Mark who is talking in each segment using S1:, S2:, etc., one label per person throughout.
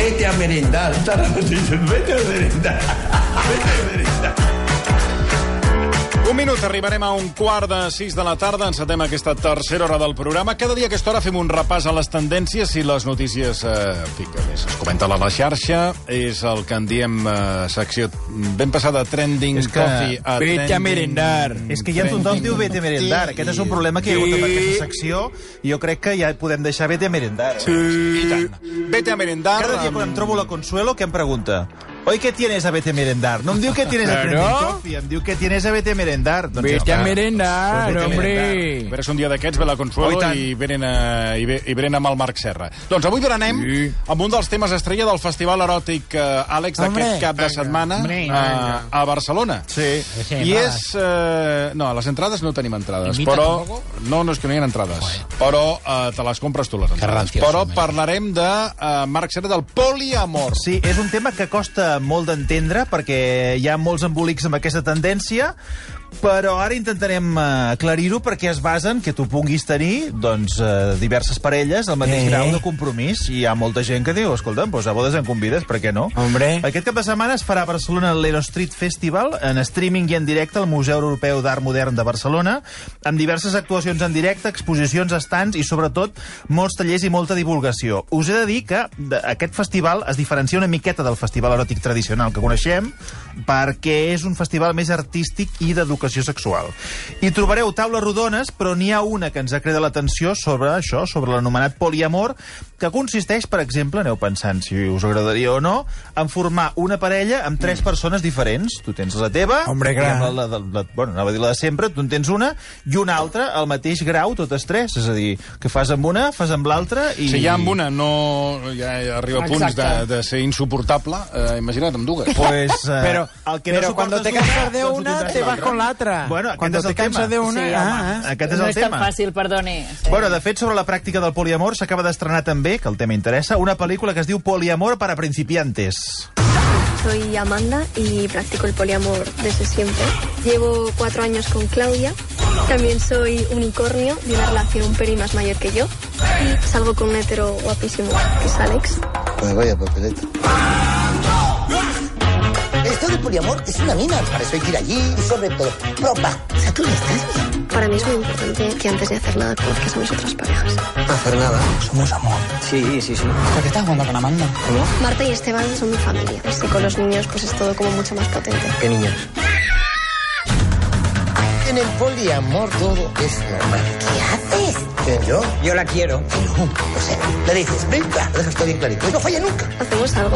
S1: vete a merendar. Vete a merendar.
S2: Un minut, arribarem a 5:45 de la tarda, encetem aquesta tercera hora del programa. Cada dia a aquesta hora fem un repàs a les tendències i les notícies que es comenten a la xarxa. És el que en diem secció ben passada, trending coffee a trending...
S3: Vete a merendar.
S4: És que ja tothom diu vete a merendar. Aquest és un problema que hi ha hagut amb aquesta secció i jo crec que ja podem deixar vete a merendar.
S2: I tant. Vete a merendar...
S4: Cada dia quan em trobo la Consuelo, què em pregunta? Oi, ¿qué tienes a vete a merendar? No em diu que tienes a trending coffee, em diu que tienes a vete a merendar. Doncs
S3: vete a merendar, hombre.
S2: A veure si un dia d'aquests ve la Consuelo i venen amb el Marc Serra. Doncs avui berenem amb un dels temes estrella del Festival Eròtic Àlex d'aquest cap de setmana a Barcelona.
S4: Sí.
S2: I és... No, a les entrades no tenim entrades, però... No, és que no hi ha entrades. Però te les compres tu, les entrades. Però parlarem de Marc Serra, del poliamor.
S4: Sí, és un tema que costa molt d'entendre perquè hi ha molts embolics amb aquesta tendència, però ara intentarem aclarir-ho perquè es basen que tu puguis tenir diverses parelles al mateix grau de compromís. I hi ha molta gent que diu, escolta'm, a bodes em convides, per què no?
S3: Hombre.
S4: Aquest cap de setmana es farà a Barcelona l'Ero Street Festival, en streaming i en directe al Museu Europeu d'Art Modern de Barcelona, amb diverses actuacions en directe, exposicions, estants i, sobretot, molts tallers i molta divulgació. Us he de dir que aquest festival es diferencia una miqueta del festival eròtic tradicional que coneixem, perquè és un festival més artístic i d'educació sexual. Hi trobareu taules rodones, però n'hi ha una que ens ha cridat l'atenció sobre això, sobre l'anomenat poliamor, que consisteix, per exemple, aneu pensant si us agradaria o no, en formar una parella amb 3 persones diferents. Tu tens la teva,
S3: hombre, clar.
S4: Anava a dir la de sempre, tu en tens una, i una altra al mateix grau, totes 3. És a dir, que fas amb una, fas amb l'altra i...
S2: Si ja amb una no ja arriba a punts de ser insuportable, imagina't amb dues.
S4: Pues,
S3: pero cuando te cansas de una, te vas con la otra.
S4: Bueno,
S3: cuando te cansas de una...
S5: Sí,
S4: aquest és el tema.
S5: No és tan fàcil, perdoni. Sí.
S4: Bueno, de fet, sobre la pràctica del poliamor s'acaba d'estrenar també, que el tema interessa, una pel·lícula que es diu Poliamor para principiantes.
S6: Soy Amanda y practico el poliamor desde siempre. Llevo 4 años con Claudia. También soy unicornio de una relación un pelín más mayor que yo. Y salgo con un hetero guapísimo, que es Alex.
S7: Pues vaya papeleta. Esto de poliamor es una mina. Para eso hay que ir allí y sobre todo, ropa. O sea, tú ya estás bien.
S6: Para mí es muy importante que antes de hacer nada conozcas a mis otras parejas.
S7: No hacer nada.
S1: Somos amor.
S7: Sí.
S1: ¿Por qué estás jugando con Amanda?
S7: ¿Cómo?
S6: Marta y Esteban son mi familia. Y con los niños pues es todo como mucho más potente.
S7: ¿Qué niños? En el poliamor todo es normal. ¿Qué haces? ¿Quién, yo?
S1: Yo la quiero.
S7: No, o sea, le dices, venga, lo dejas todo bien clarito. Y no falla nunca.
S6: Hacemos algo.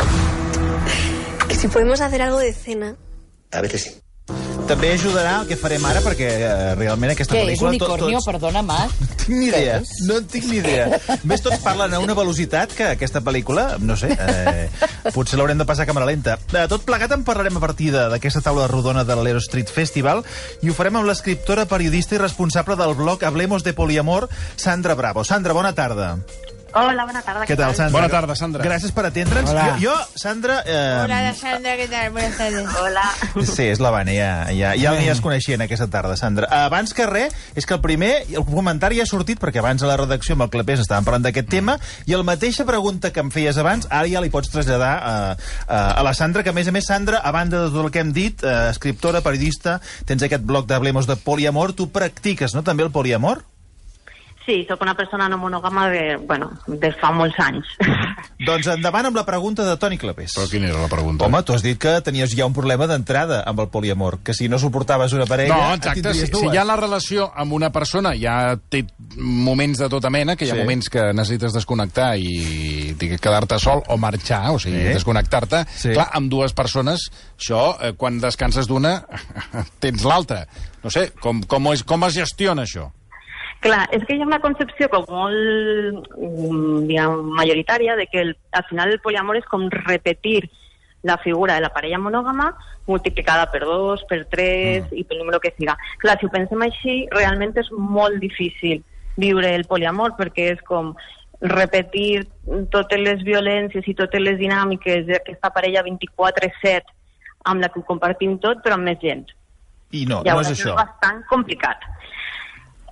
S6: Que si podemos hacer algo de cena.
S7: A veces sí.
S4: També ajudarà el que farem ara, perquè realment aquesta
S5: Què,
S4: pel·lícula...
S5: és unicornio, perdona, Marc?
S4: No tinc ni idea, no en tinc ni idea. A més, tots parlen a una velocitat que aquesta pel·lícula, no sé, potser l'haurem de passar a càmera lenta. Tot plegat en parlarem a partir d'aquesta taula rodona de l'Ero Street Festival i ho farem amb l'escriptora, periodista i responsable del blog Hablemos de Poliamor, Sandra Bravo. Sandra, bona tarda.
S8: Hola, bona tarda.
S4: Què tal, Sandra?
S2: Bona tarda, Sandra.
S4: Gràcies per atendre'ns. Jo, Sandra...
S8: Hola, Sandra, què tal? Buenas tardes. Hola.
S4: Sí, és l'Havana, ja es coneixien aquesta tarda, Sandra. Abans que res, és que el comentari ja ha sortit, perquè abans a la redacció amb el Clapés estàvem parlant d'aquest tema, i la mateixa pregunta que em feies abans, ara ja li pots traslladar a la Sandra, que a més, Sandra, a banda de tot el que hem dit, escriptora, periodista, tens aquest blog d'Hablemos de Poliamor, tu practiques, no?, també el poliamor?
S8: Sí, sóc una persona no monògama de fa molts anys.
S4: Doncs endavant amb la pregunta de Toni Clapés.
S2: Però quina era la pregunta?
S4: Home, tu has dit que tenies ja un problema d'entrada amb el poliamor, que si no suportaves una parella...
S2: No, exacte, si ja la relació amb una persona ja té moments de tota mena, que hi ha moments que necessites desconnectar i quedar-te sol o marxar, o sigui, desconnectar-te, clar, amb dues persones, això, quan descanses d'una, tens l'altra. No sé, com es gestiona això?
S8: Clar, és que hi ha una concepció com molt, majoritària de que al final el poliamor és com repetir la figura de la parella monògama multiplicada per 2, per 3 i pel número que siga. Clar, si ho pensem així, realment és molt difícil viure el poliamor perquè és com repetir totes les violències i totes les dinàmiques d'aquesta parella 24/7 amb la que ho compartim tot, però amb més gent.
S4: I no,
S8: llavors,
S4: no és això.
S8: És bastant complicat.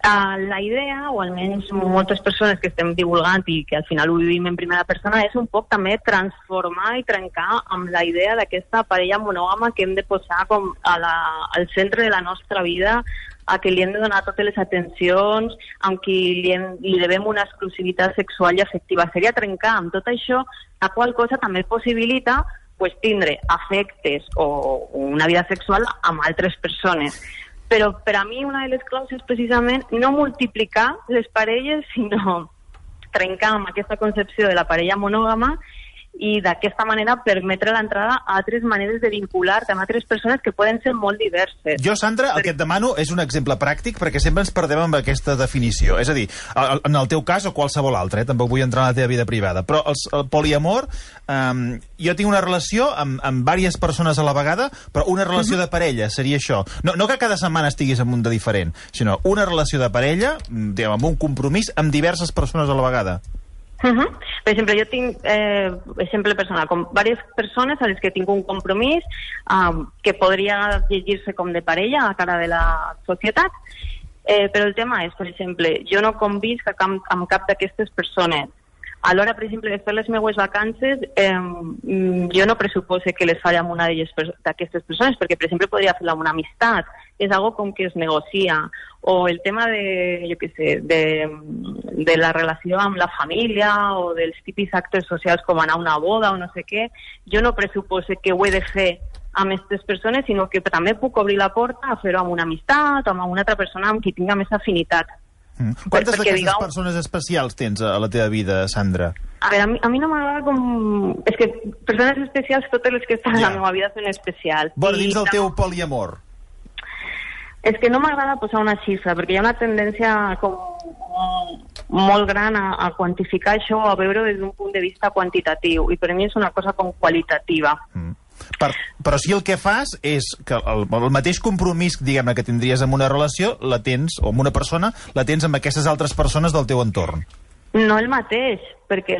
S8: La idea, o almenys moltes persones que estem divulgant i que al final ho vivim en primera persona, és un poc també transformar i trencar amb la idea d'aquesta parella monògama que hem de posar com al centre de la nostra vida, a qui li hem de donar totes les atencions, amb qui li devem una exclusivitat sexual i afectiva. Seria trencar amb tot això, la qual cosa també possibilita pues, tindre afectes o una vida sexual amb altres persones. Però per a mi una de les claus és precisament no multiplicar les parelles, sinó trencar amb aquesta concepció de la parella monògama i d'aquesta manera permetre l'entrada a altres maneres de vincular-te amb altres persones que poden ser molt diverses.
S4: Jo, Sandra, el que et demano és un exemple pràctic, perquè sempre ens perdem amb aquesta definició. És a dir, en el teu cas o qualsevol altre, tampoc vull entrar en la teva vida privada, però el poliamor, jo tinc una relació amb diverses persones a la vegada, però una relació de parella seria això. No que cada setmana estiguis amb un de diferent, sinó una relació de parella, amb un compromís amb diverses persones a la vegada.
S8: Per exemple, jo tinc exemple personal, com diverses persones a les que tinc un compromís que podria llegir-se com de parella a cara de la societat, però el tema és, per exemple, jo no convisc amb cap d'aquestes persones. A l'hora, per exemple, de fer les meues vacances, jo no pressupose que les faig amb una d'aquestes persones, perquè, per exemple, podria fer-la amb una amistat. És algo com que es negocia. O el tema de, jo què sé, de la relació amb la família o dels típics actes socials com anar a una boda o no sé què, jo no pressupose que ho he de fer amb aquestes persones, sinó que també puc obrir la porta a fer-ho amb una amistat o amb una altra persona amb qui tinga més afinitat.
S4: Quantes d'aquestes persones especials tens a la teva vida, Sandra?
S8: A veure, a mi no m'agrada com... És que persones especials, totes les que estan a la meva vida són especials.
S4: Bueno, dins del teu poliamor.
S8: És que no m'agrada posar una xifra, perquè hi ha una tendència com molt gran a quantificar això, a veure des d'un punt de vista quantitatiu, i per mi és una cosa com qualitativa.
S4: Però si el que fas és que el mateix compromís, diguem-ne, que tindries amb una relació, la tens, o amb una persona, la tens amb aquestes altres persones del teu entorn.
S8: No el mateix, perquè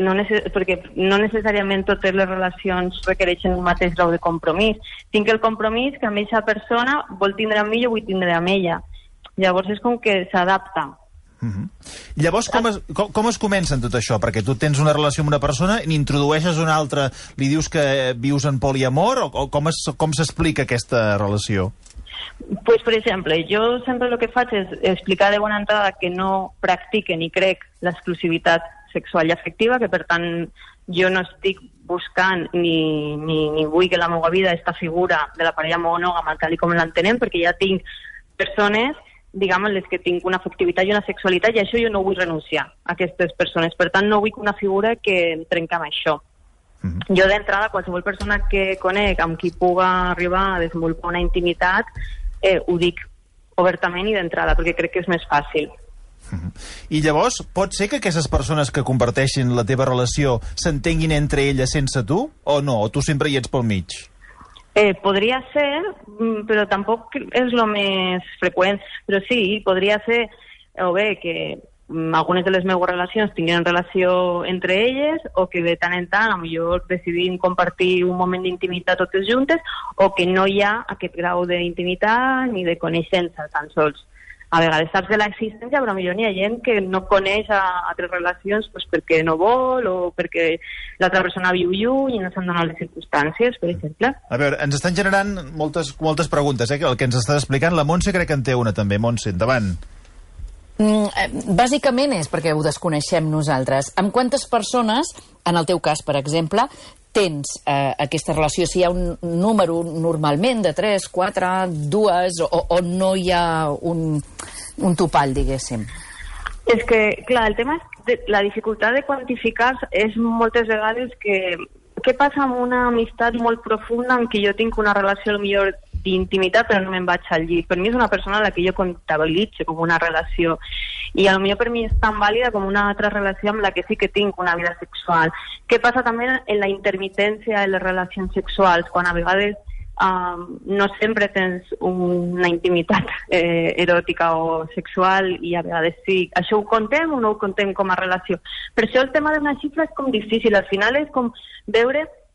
S8: no necessàriament totes les relacions requereixen un mateix grau de compromís. Tinc el compromís que amb aquesta persona vol tindre amb mi, jo vull tindre amb ella. Llavors és com que s'adapta.
S4: Llavors, com es comença en tot això? Perquè tu tens una relació amb una persona, n'introdueixes una altra, li dius que vius en poliamor, o com s'explica aquesta relació?
S8: Pues, per exemple, jo sempre el que faig és explicar de bona entrada que no practique ni crec l'exclusivitat sexual i afectiva, que per tant jo no estic buscant ni vull que la meva vida aquesta figura de la parella monògama tal com l'entenem, perquè ja tinc persones, diguem, en les que tinc una afectivitat i una sexualitat, i això jo no vull renunciar a aquestes persones. Per tant, no vull una figura que trenca amb això. Jo, d'entrada, qualsevol persona que conec amb qui puga arribar a desenvolupar una intimitat, ho dic obertament i d'entrada, perquè crec que és més fàcil.
S4: I llavors, pot ser que aquestes persones que comparteixin la teva relació s'entenguin entre elles sense tu, o no? O tu sempre hi ets pel mig?
S8: Podria ser, però tampoc és el més freqüent. Però sí, podria ser, o bé, que algunes de les meves relacions tinguin relació entre elles, o que de tant en tant, potser decidim compartir un moment d'intimitat totes juntes, o que no hi ha aquest grau d'intimitat ni de coneixença, tan sols. A vegades saps de l'existència, però potser n'hi ha gent que no coneix altres relacions pues, perquè no vol o perquè l'altra persona viu lluny i no s'han donat les circumstàncies, per exemple.
S4: A veure, ens estan generant moltes preguntes, el que ens estàs explicant. La Montse crec que en té una també. Montse, endavant.
S5: Bàsicament és perquè ho desconeixem nosaltres. Amb quantes persones, en el teu cas, per exemple, tens aquesta relació? Si hi ha un número normalment de 3, 4, 2, o no hi ha un topall, diguéssim?
S8: És que, clar, el tema és la dificultat de quantificar és moltes vegades que què passa amb una amistat molt profunda en què jo tinc una relació millor d'intimitat però no me'n vaig al llit. Per mi és una persona a la que jo comptabilitzo com una relació i potser per mi és tan vàlida com una altra relació amb la que sí que tinc una vida sexual. Què passa també en la intermitència de les relacions sexuals, quan a vegades no sempre tens una intimitat eròtica o sexual i a vegades sí. Això ho contem o no ho contem com a relació? Per això el tema d'una xifra és com difícil. Al final és com veure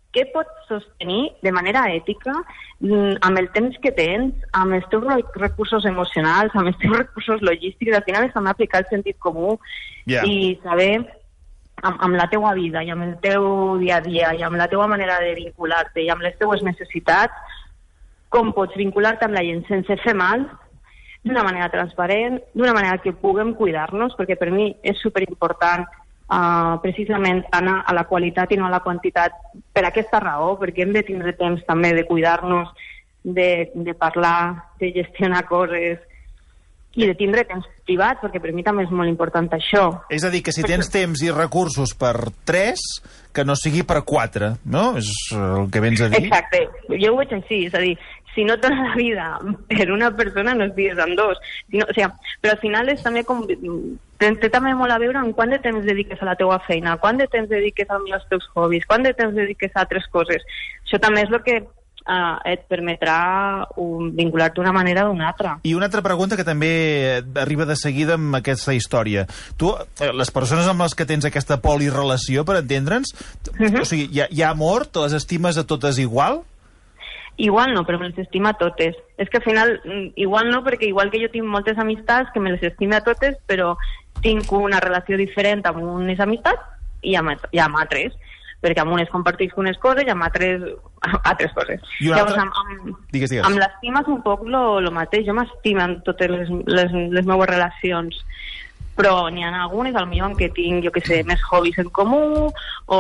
S8: què pots sostenir de manera ètica amb el temps que tens, amb els teus recursos emocionals, amb els teus recursos logístics. Al final és també aplicar el sentit comú i saber amb la teua vida i amb el teu dia a dia i amb la teua manera de vincular-te i amb les teues necessitats, com pots vincular-te amb la gent sense fer mal, d'una manera transparent, d'una manera que puguem cuidar-nos, perquè per mi és superimportant precisament anar a la qualitat i no a la quantitat per aquesta raó, perquè hem de tindre temps també de cuidar-nos, de parlar, de gestionar coses i de tindre temps privat, perquè per mi també és molt important això.
S4: És a dir, que si tens temps i recursos per 3, que no sigui per 4, no? És el que vens a dir?
S8: Exacte, jo ho veig així, és a dir, si no tens la vida per una persona no estigues amb 2. Però al final és també com... Té també molt a veure en quant de temps dediques a la teua feina, quant de temps dediques als teus hobbies, quant de temps dediques a altres coses. Això també és el que et permetrà vincular-te d'una manera o d'una altra.
S4: I una altra pregunta que també arriba de seguida amb aquesta història. Tu, les persones amb les que tens aquesta polirelació, per entendre'ns, o sigui, hi ha amor? Te les estimes a totes igual?
S8: Igual no, però me les estima a totes. És que al final, igual no, perquè igual que jo tinc moltes amistats que me les estime a totes, però tinc una relació diferent amb unes amistats i amb altres, perquè amb unes compartisc unes coses i amb altres coses. Llavors, amb l'estima és un poc el mateix. Jo m'estimo en totes les meves relacions, però n'hi ha algunes, potser en què tinc, jo què sé, més hobbies en comú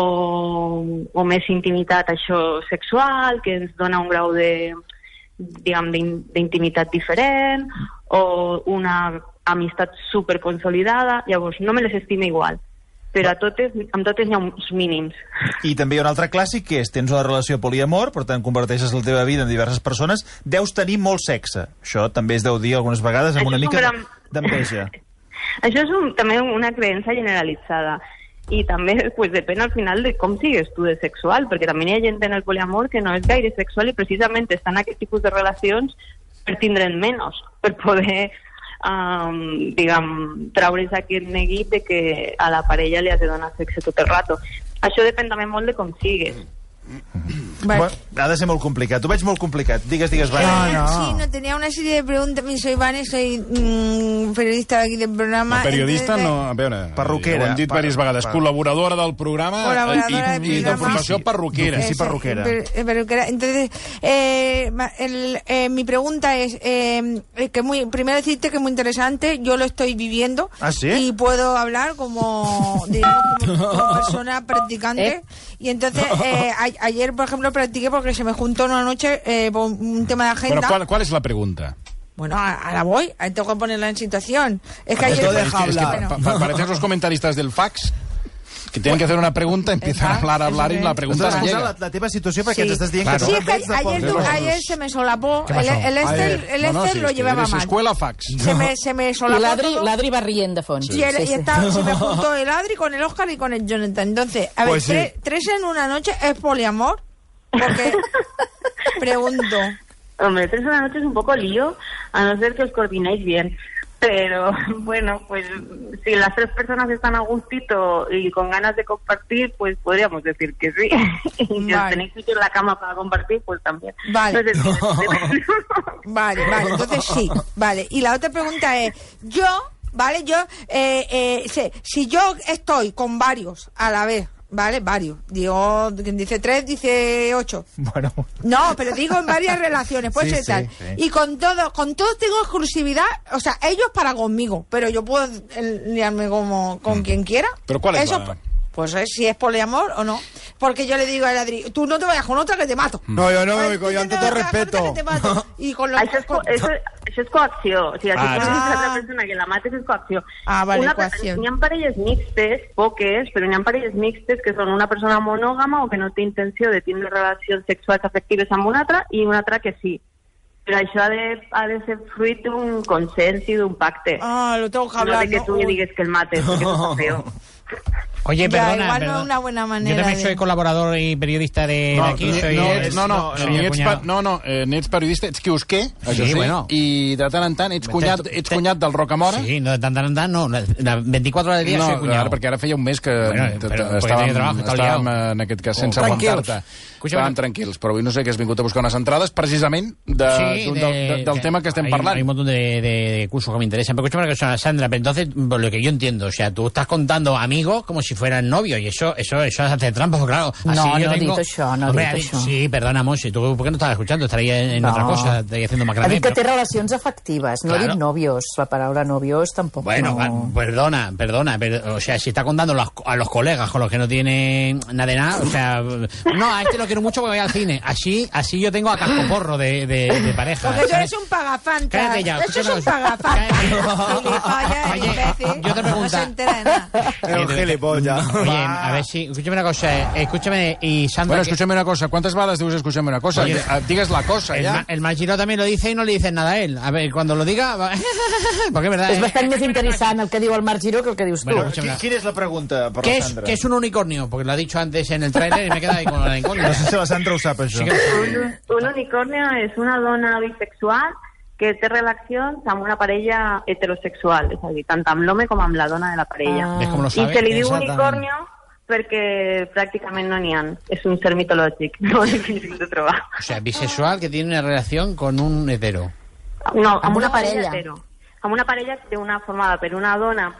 S8: o més intimitat, això, sexual, que ens dona un grau d'intimitat diferent, o una amistat superconsolidada. Llavors, no me les estime igual, però amb totes hi ha uns mínims.
S4: I també hi ha un altre clàssic, que és, tens una relació poliamor, per tant, converteixes la teva vida en diverses persones, deus tenir molt sexe. Això també es deu dir algunes vegades amb una mica d'enveja.
S8: Això és també una creença generalitzada i també depèn al final de com sigues tu de sexual, perquè també hi ha gent en el poliamor que no és gaire sexual i precisament està en aquest tipus de relacions per tindre'n menys, per poder traure's aquest neguit de que a la parella li has de donar sexe tot el rato. Això depèn també molt de com sigues.
S4: Bueno, ha de ser molt complicat. Ho veig molt complicat. Digues, Vane.
S9: Sí, no, tenía una serie de preguntas. Soy Vane, soy periodista aquí del programa.
S2: La periodista no, a veure,
S4: perruquera.
S2: Ho hem dit diverses vegades. Col·laboradora del programa i de formació perruquera.
S4: Sí, perruquera.
S9: Entonces, mi pregunta es, primero decirte que es muy interesante, yo lo estoy viviendo.
S4: ¿Ah, sí?
S9: Y puedo hablar como persona practicante. Y entonces, ayer, por ejemplo, practiqué porque se me juntó una noche por un tema de agenda.
S2: Bueno, ¿cuál es la pregunta?
S9: Bueno, ahora voy, tengo que ponerla en situación. Es que ayer...
S2: Parecen los comentaristas del fax, que tienen que hacer una pregunta, empiezan a hablar y la pregunta no llega.
S4: La teva situació, perquè ens estàs dient que...
S9: Sí, es que ayer se me solapó. El Esther lo llevaba mal.
S2: Escuela fax.
S9: Se me solapó
S5: y l'Adri va rient de fons.
S9: Sí, se me juntó el Adri con el Oscar y con el Jonathan. Entonces, a ver, tres en una noche es poliamor. Porque, pregunto...
S8: Hombre, 3 en una noche es un poco lío, a no ser que os coordinéis bien. Pero, bueno, pues si las 3 personas están a gustito y con ganas de compartir, pues podríamos decir que sí. Y si os tenéis sitio en la cama para compartir, pues también.
S9: Vale. Vale, entonces sí. Vale, y la otra pregunta es, si yo estoy con varios a la vez, ¿vale? Varios. Digo, quien dice 3, dice 8.
S4: Bueno.
S9: No, pero digo en varias relaciones, puede ser tal. Sí. Y con todos tengo exclusividad, o sea, ellos para conmigo, pero yo puedo liarme con quien quiera.
S2: ¿Pero cuál es
S9: eso? Pues si es poliamor o no. Porque yo le digo a Adri, tú no te vayas con otra que te mato.
S3: No, yo no, yo ante todo respeto.
S9: Y con los...
S8: Això és coacció. O sigui, si tu una persona que la mates és coacció.
S9: Vale, coacció.
S8: Hi ha parelles mixtes, poques, però hi ha parelles mixtes que són una persona monògama o que no té intenció de tindre relacions sexuals afectives amb una altra i una altra que sí. Però això ha de ser fruit d'un consens i d'un pacte.
S9: Lo tengo que hablar.
S8: No de que tu li digues que el mates, perquè això està feo.
S10: Oye,
S9: Ya,
S10: perdona,
S9: igual
S10: perdona.
S9: no es una buena manera.
S10: Yo también soy colaborador y periodista de aquí.
S2: N'ets periodista, ets quiosquer, això sí,
S10: bueno.
S2: i de tant en tant ets cunyat del Rocamora.
S10: Sí, no, de tant en tant no, 24 hores al dia soy cuñado.
S2: No, perquè ara feia un mes que
S10: estàvem
S2: en aquest cas sense aguantar-te. Estàvem tranquils, però avui no sé que has vingut a buscar unes entrades precisament del tema que estem parlant.
S10: Hay un montón de cursos que me interesan. Pero escúchame una cosa, Sandra, pero entonces, por lo que yo entiendo, o sea, tú estás contando amigos como si fueran novios, y eso hace trampa, porque claro, así
S5: no,
S10: yo
S5: no
S10: tengo...
S5: he dit això, no he dit això.
S10: Sí, perdona, Monse, ¿tú por qué no estabas escuchando? Estaría en otra cosa, estaría haciendo macramé.
S5: Ha dit que té relacions afectives, no
S10: Claro.
S5: ha dit novios. La paraula novios tampoc
S10: Bueno,
S5: no...
S10: perdona, pero, o sea, si está contando a los colegas con los que no tienen nada de nada, o sea, no, a este lo quiero mucho porque voy al cine. Así yo tengo a cascoporro de pareja.
S9: Porque tú eres un pagafantas.
S10: Cállate ya.
S9: Eso es un pagafantas. Gilipollas, imbécil.
S10: Yo te pregunto.
S9: No se entera de nada.
S10: Oye, a ver si... Escúchame una cosa, escúchame, y Sandra...
S2: Bueno, escúchame una cosa, ¿cuántas balas dius escúchame una cosa?
S10: Oye,
S2: Digues la cosa, ja.
S10: El Machino también lo dice y no le dicen nada a él. A ver, cuando lo diga... Porque es verdad...
S5: És bastant més interessant el que diu el Marc Giró que el que dius tu.
S10: Bueno,
S4: Quina és la pregunta per
S10: ¿Qué
S4: la Sandra?
S10: es un unicornio? Porque lo ha dicho antes en el tráiler y me queda ahí con la incógnita.
S4: No sé si la Sandra ho sap, això.
S8: Un unicornio és una dona bisexual que té relacions amb una parella heterosexual, és a dir, tant amb l'home com amb la dona de la parella.
S10: ¿Ves cómo lo
S8: I
S10: sabe?
S8: se li diu
S10: Exactament.
S8: unicornio perquè pràcticament no n'hi ha. És un ser mitològic, no és difícil de trobar.
S10: O sea, bisexual que tiene una relación con un hetero.
S8: No, amb
S5: una
S8: una
S5: parella.
S8: parella hetero. Amb una parella que té una formada per una dona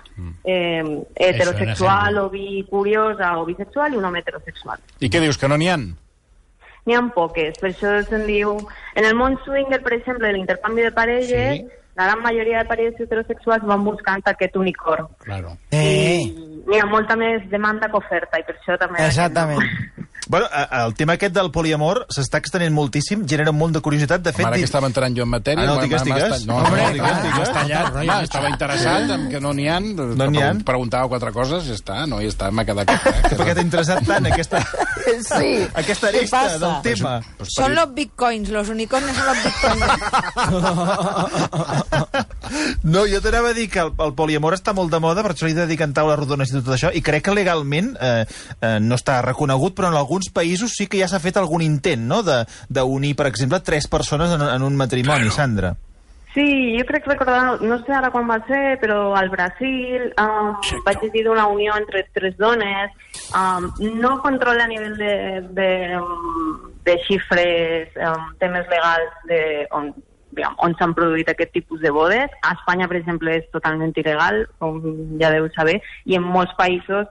S8: heterosexual o bicuriosa o bisexual i un home heterosexual.
S2: I què dius, que no n'hi ha?
S8: N'hi ha poques, per això se'n diu... En el món swinger, per exemple, de l'intercanvi de parelles, la gran majoria de parelles heterosexuals van buscant aquest unicorn.
S10: Claro.
S8: I n'hi ha molta més demanda que oferta, i per això també...
S3: Exactament.
S4: Bueno, el tema aquest del poliamor s'està extenent moltíssim, genera un munt de curiositat. De fet,
S2: Ara que estava entrant jo en matèria...
S4: no, digues.
S2: No, digues. Estava interessat en que no n'hi ha.
S4: No n'hi ha.
S2: Preguntava 4 coses, ja està, no, ja està, m'ha quedat...
S4: perquè t'ha interessat tant aquesta
S5: Sí.
S4: aresta del tema.
S9: Son los bitcoins, los unicornios son los bitcoins.
S4: No, jo t'anava a dir que el poliamor està molt de moda, per això li dediquen taules rodones i tot això, i crec que legalment no està reconegut, però en alguns països sí que ja s'ha fet algun intent, no?, d'unir, per exemple, 3 persones en un matrimoni, Sandra.
S8: Sí, jo crec recordar, no sé ara quan va ser, però al Brasil vaig llegir d'una unió entre 3 dones. No controla a nivell de xifres, temes legals on s'han produït aquest tipus de bodes. A Espanya, per exemple, és totalment il·legal, com ja deu saber, i en molts països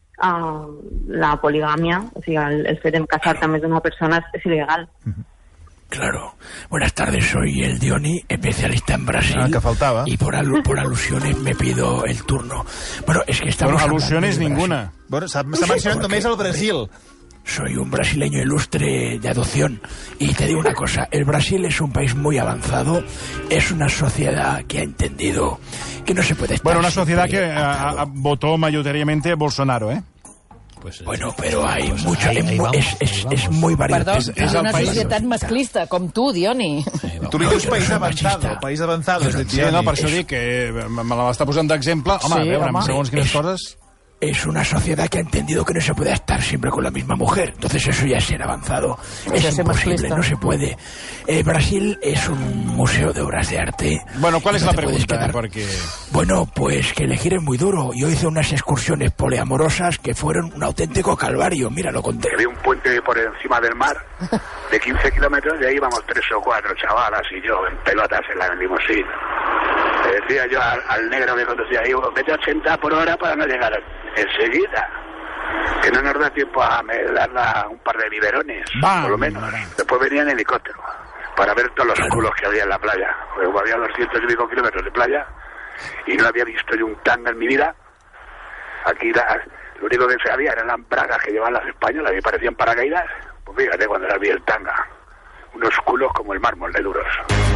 S8: la poligàmia, o sigui, el fet de casar-te amb més d'una persona és il·legal.
S11: Claro. Buenas tardes, soy el Dioni, especialista en Brasil.
S4: Que faltaba.
S11: Y por alusiones me pido el turno. Bueno, es que estamos...
S2: Bueno, alusiones ninguna.
S4: Bueno, s'ha mencionat només el Brasil.
S11: Soy un brasileño ilustre de adopción y te digo una cosa, el Brasil es un país muy avanzado, es una sociedad que ha entendido que no se puede estar...
S2: Bueno, una sociedad que votó mayoritariamente Bolsonaro, ¿eh?
S11: Pues, bueno, pero hay mucho... Es muy variado.
S5: Perdó, és una societat masclista, com tu, Dioni.
S4: Tu li dius país avançado.
S2: Sí, no, per això dic que me la està posant d'exemple. Home, a veure, segons quines coses...
S11: Es una sociedad que ha entendido que no se puede estar siempre con la misma mujer. Entonces eso ya es ser avanzado. Es imposible, no se puede. Brasil es un museo de obras de arte.
S2: Bueno, ¿cuál es la pregunta? Porque...
S11: Bueno, pues que elegir es muy duro. Yo hice unas excursiones poliamorosas que fueron un auténtico calvario. Mira, lo conté.
S12: Había un puente por encima del mar de 15 kilómetros y ahí íbamos 3 o 4 chavalas y yo en pelotas en la limusina. Le decía yo al negro que conducía ahí, vete a 80 por hora para no llegar enseguida. Que no nos da tiempo a dar un par de biberones, por lo menos. Después venía en helicóptero para ver todos los culos que había en la playa. Porque había 200 y pico kilómetros de playa y no había visto yo un tanga en mi vida. Aquí lo único que se había eran las bragas que llevaban las españolas y parecían paracaídas. Pues fíjate cuando las vi el tanga. Unos culos como el mármol de duros.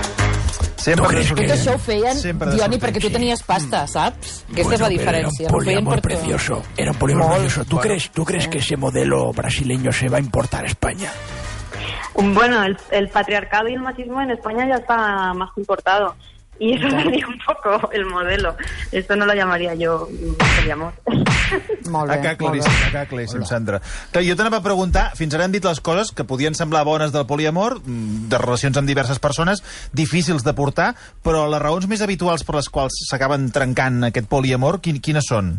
S5: Tot això ho feien, Dioni, perquè tu tenies pasta, saps? Aquesta és la diferència.
S11: Era un poliamor precioso. Era un poliamor precioso. ¿Tú crees que ese modelo brasileño se va a importar a España?
S8: Bueno, el patriarcado y el machismo en España ya está más importado. Y eso sería un poco el modelo. Esto no lo llamaria jo poliamor.
S5: Molt bé,
S4: claríssim, Sandra. Clar, jo t'anava a preguntar, fins ara hem dit les coses que podien semblar bones del poliamor, de relacions amb diverses persones, difícils de portar, però les raons més habituals per les quals s'acaben trencant aquest poliamor, quines són?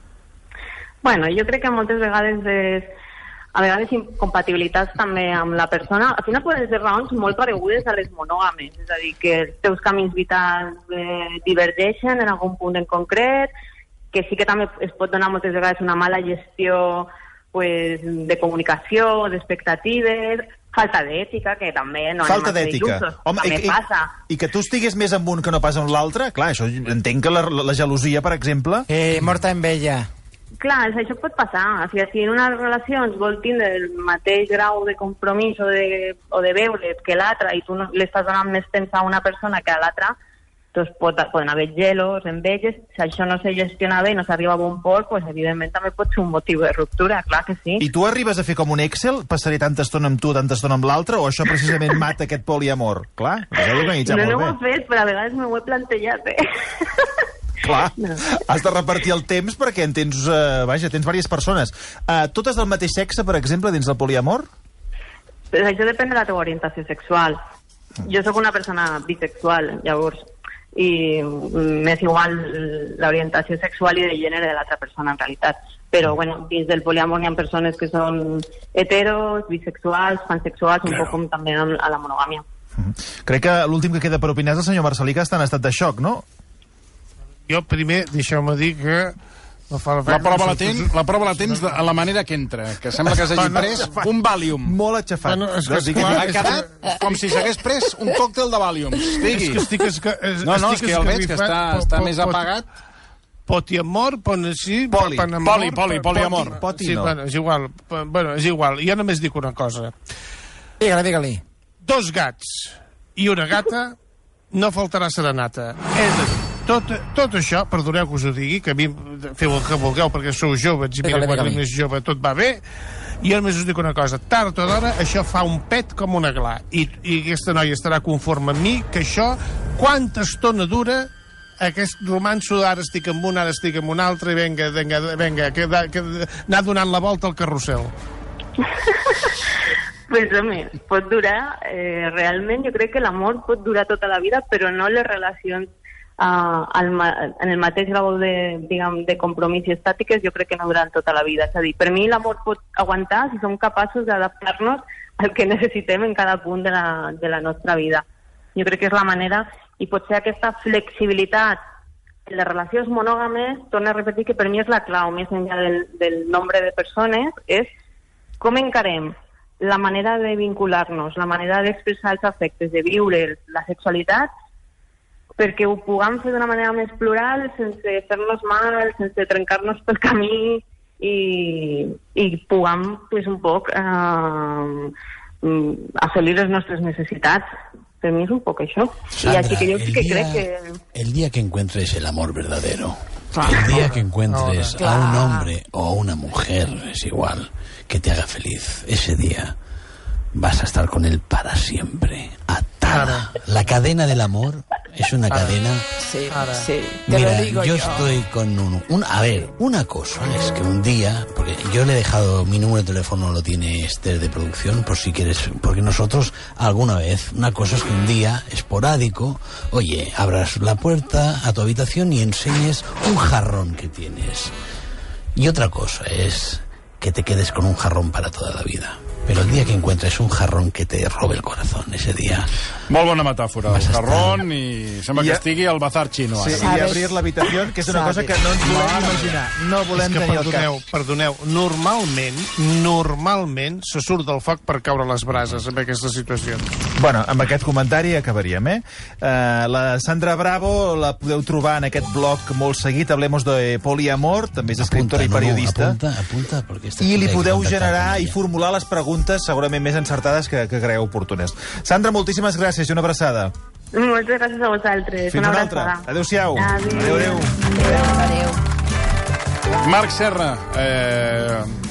S8: Bueno, jo crec que moltes vegades incompatibilitats també amb la persona. Al final poden ser raons molt paregudes a les monògames, és a dir, que els teus camins vitals divergeixen en algun punt en concret, que sí que també es pot donar moltes vegades una mala gestió de comunicació, d'expectatives, falta d'ètica, que també no
S4: falta d'ètica.
S8: També passa.
S4: I que tu estiguis més amb un que no pas amb l'altre, clar, això entenc que la gelosia, per exemple...
S3: Morta en vella.
S8: Clar, això pot passar. Si en una relació ens vol tindre el mateix grau de compromís o de veure que l'altre i tu l'estàs donant més temps a una persona que a l'altra, doncs poden haver gelos, enveges. Si això no se gestiona bé i no s'arriba a bon port, doncs evidentment també pot ser un motiu de ruptura, clar que sí.
S4: I tu arribes a fer com un Excel? Passaré tanta estona amb tu, tanta estona amb l'altre? O això precisament mata aquest poliamor? Clar, ho heu d'organitzar molt bé.
S8: No ho he fet, però a vegades m'ho he plantejat,
S4: Clar, has de repartir el temps perquè tens diverses persones. Totes del mateix sexe, per exemple, dins del poliamor?
S8: Això depèn de la teva orientació sexual. Jo sóc una persona bisexual, llavors, i m'és igual l'orientació sexual i de gènere de l'altra persona, en realitat. Però, bueno, dins del poliamor hi ha persones que són heteros, bisexuals, pansexuals, un poc com també a la monogàmia.
S4: Crec que l'últim que queda per opinar és el senyor Marcelí, que està en estat de xoc, no?
S13: Jo primer, deixeu-me dir que...
S2: La prova la tens a la manera que entra, que sembla que s'hagi pres un Valium.
S4: Molt aixafat.
S2: Ha quedat com si s'hagués pres un còctel de Valiums. Digui.
S13: És que
S2: és que el veig que està més apagat.
S13: Potiamor, pon així...
S2: Poliamor.
S13: Sí, bueno, és igual. Jo només dic una cosa.
S3: Digue-li.
S13: 2 gats i una gata, no faltarà serenata. Tot això, perdoneu que us ho digui, que a mi feu el que vulgueu perquè sou joves i mira, quan més jove tot va bé, i jo només us dic una cosa, tard o d'hora això fa un pet com una gla, i aquesta noia estarà conforme amb mi que això, quanta estona dura aquest romanço d'ara estic amb un, ara estic amb un altre, i venga, que anar donant la volta al carrusel.
S8: Pues, home, pot durar, realment jo crec que l'amor pot durar tota la vida, però no les relacions en el mateix grau de compromís i estàtiques, jo crec que no duran tota la vida. És a dir, per mi l'amor pot aguantar si som capaços d'adaptar-nos al que necessitem en cada punt de la nostra vida. Jo crec que és la manera, i potser aquesta flexibilitat en les relacions monògames, torno a repetir que per mi és la clau, més enllà del nombre de persones, és com encarem la manera de vincular-nos, la manera d'expressar els afectes, de viure la sexualitat, perquè ho puguem fer d'una manera més plural, sense fer-nos mal, sense trencar-nos pel camí, i puguem un poc assolir les nostres necessitats. Per mi és un poc això.
S11: Sandra,
S8: y así que yo sí que creo que...
S11: El día que encuentres el amor verdadero, el día que encuentres a un hombre o a una mujer, es igual, que te haga feliz, ese día vas a estar con él para siempre, atada. La cadena del amor es una cadena...
S5: Sí, sí.
S11: Mira, yo estoy con a ver, una cosa es que un día, porque yo le he dejado mi número de teléfono, lo tiene Esther de producción, por si quieres, porque nosotros alguna vez, una cosa es que un día, esporádico, oye, abras la puerta a tu habitación y enseñes un jarrón que tienes. Y otra cosa es que te quedes con un jarrón para toda la vida. Pero el día que encuentres un jarrón que te robe el corazón, ese día...
S2: Molt bona metàfora, el jarrón, i sembla que estigui al bazar xino.
S4: Sí, i obrir l'habitació, que és una cosa que no ens volem imaginar. No volem tenir al cap.
S13: Perdoneu, normalment se surt del foc per caure les brases en aquesta situació.
S4: Bueno, amb aquest comentari acabaríem, La Sandra Bravo la podeu trobar en aquest blog molt seguit, Hablemos de Poliamor, també és escriptora i periodista.
S11: Apunta,
S4: I li podeu generar i formular les preguntes segurament més encertades que creieu oportunes. Sandra, moltíssimes gràcies i una abraçada.
S8: Moltes gràcies a vosaltres.
S4: Fins una altra. Adéu-siau. Adéu.
S5: Adéu.
S2: Marc Serra,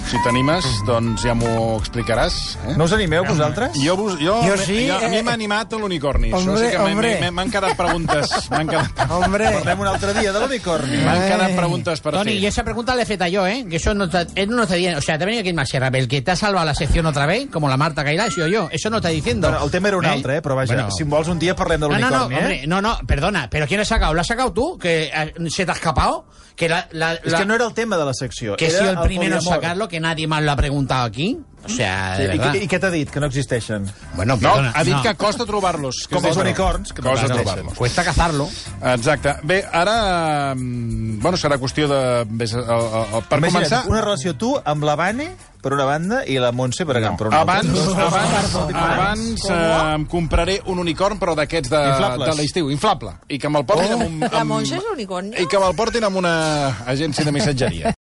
S2: Si t'animes, doncs ja m'ho explicaràs.
S4: No us animeu, vosaltres?
S3: Jo sí,
S2: a mi m'ha animat l'unicorni. Això sí que m'han quedat preguntes.
S3: Hombre.
S4: Parlem un altre dia de l'unicorni.
S2: M'han quedat preguntes per
S10: Toni,
S2: fer.
S10: y esa pregunta la he feita yo, ¿eh? Que eso no está, él no está diciendo. O sea, te ha venido aquí en Maxerra, el que te ha salvado la sección otra vez, como la Marta Cairá, he sido yo. Eso no está diciendo.
S4: Bueno, el tema era un altre, però vaja,
S10: Bueno.
S4: si em vols un dia parlem de l'unicorni,
S10: hombre, no, perdona, pero ¿quién lo ha sacado? ¿Lo has sacado tú? ¿Que se te ha escapado? Que
S4: És que no era el tema de la secció.
S10: Que he
S4: era
S10: sido el primero en
S4: poliamor.
S10: sacarlo, que nadie más lo ha preguntado aquí. O sea,
S4: Sí,
S10: de verdad.
S4: I què t'ha dit? Que no existeixen?
S10: Bueno,
S2: No,
S10: perdona,
S2: ha dit
S10: no.
S2: que costa trobar-los.
S4: Com els unicorns, que no
S2: costa
S4: existeixen.
S2: trobar-los.
S10: Cuesta cazarlo.
S2: Exacte. Bé, ara... Bueno, serà qüestió de... Per
S4: Imagina't,
S2: començar...
S4: una relació tu amb la Vane, per una banda, i la Montse Bregant, per una altra.
S2: Abans em compraré un unicorn, però d'aquests de l'estiu, inflable. I que me'l portin amb un...
S9: La Montse és unicorn.
S2: I que me'l portin amb una agència de missatgeria.